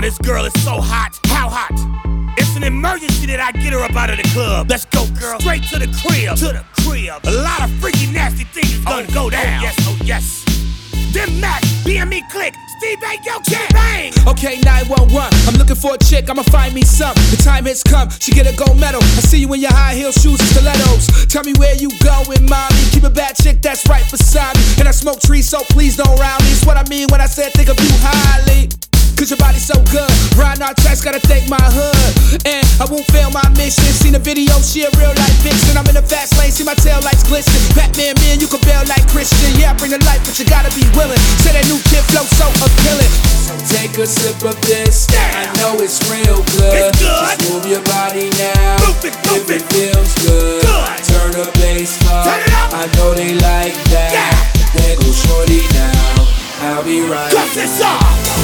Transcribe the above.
this girl is so hot. How hot? It's an emergency that I get her up out of the club. Let's go, girl. Straight to the crib. To the crib. A lot of freaky, nasty things is gonna go down. Oh, yes. Them Mac, BME Click, Steve A. Yo, Kid Bang. Okay, 911, I'm looking for a chick, I'ma find me some. The time has come, she get a gold medal. I see you in your high heel shoes and stilettos. Tell me where you going, mommy. Keep a bad chick that's right beside me. And I smoke trees, so please don't round me. It's what I mean when I said think of you highly. Cause your body's so good. Riding our tracks, gotta thank my hood. And I won't fail my mission. Seen the video, she a real life vixen. I'm in the fast lane, see my tail lights glisten. Batman, man, you can bail like Christian. Yeah, I bring the life, but you gotta be willing. Say that new kid flow so appealing. So take a sip of this. I know it's real good. It's good. Just move your body now. Move it, if it feels good. Turn the bass up. Turn it up. I know they like that. Yeah. There go shorty now. I'll be right Cut this off.